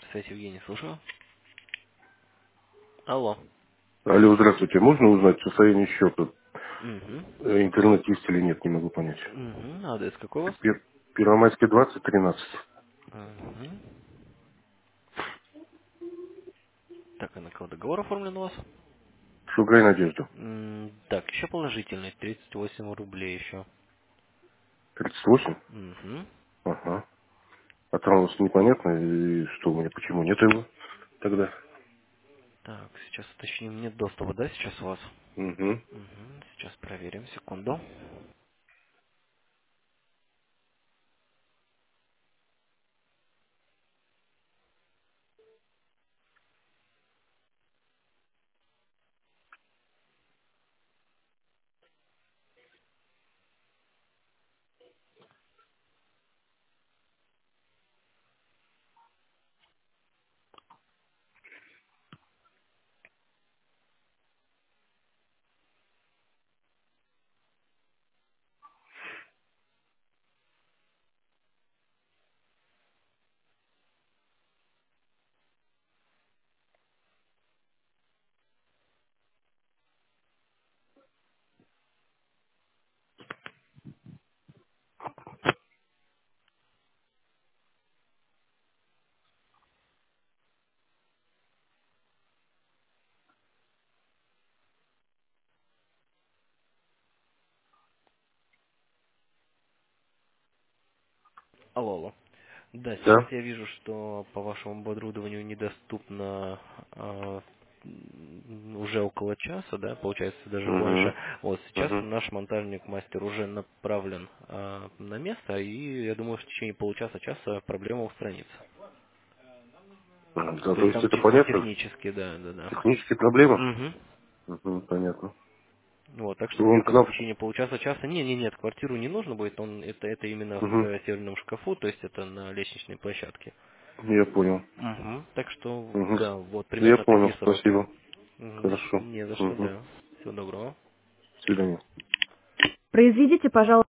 Связь Евгений, слушаю. Алло. Алло, здравствуйте. Можно узнать состояние счета? Угу. Интернет есть или нет, не могу понять. Угу. Адрес какой у вас? Первомайский 20, 13. Угу. Так, а на кого договор оформлен у вас? Шугай Надежда. Так, еще положительный, 38 рублей еще. 38? Угу. Ага. А там у вас непонятно, и что у меня, почему нет его тогда? Так, сейчас уточним, нет доступа, да, сейчас у вас? Угу. Угу. Сейчас проверим, секунду. Алло, алло. Да, сейчас Да? я вижу, что по вашему оборудованию недоступно уже около часа, да, получается даже больше. Угу. Вот сейчас Угу. наш монтажник-мастер уже направлен на место, и я думаю, в течение получаса-часа проблема устранится. Да, То то есть есть там это чисто понятно? технически, да, да, да. Технические проблемы? Угу. Угу, понятно. Вот, так что Он к где-то в нам... течение получаса-часа. Нет, квартиру не нужно будет, это именно в Угу. серверном шкафу, то есть это на лестничной площадке. Я понял. Угу. Так что, Угу. да, вот Я примерно понял, такие сроки. спасибо. Угу. Хорошо. Не за что, Угу. да. Всего доброго. До свидания. Произведите, пожалуйста.